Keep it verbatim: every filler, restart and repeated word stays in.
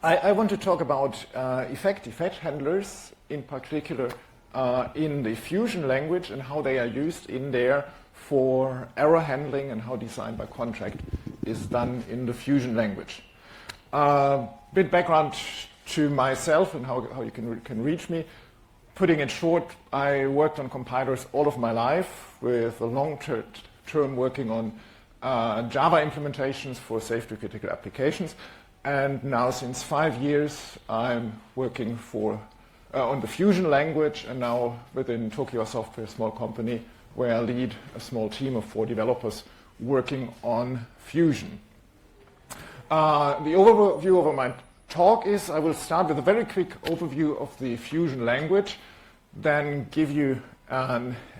I, I want to talk about uh, effect, effect handlers, in particular uh, in the Fusion language and how they are used in there for error handling and how design by contract is done in the Fusion language. A uh, bit background to myself and how, how you can, can reach me. Putting it short, I worked on compilers all of my life with a long ter term working on uh, Java implementations for safety-critical applications. And now since five years, I'm working for, uh, on the Fusion language, and now within Tokyo Software, a small company, where I lead a small team of four developers working on Fusion. Uh, the overview of my talk is I will start with a very quick overview of the Fusion language, then give you an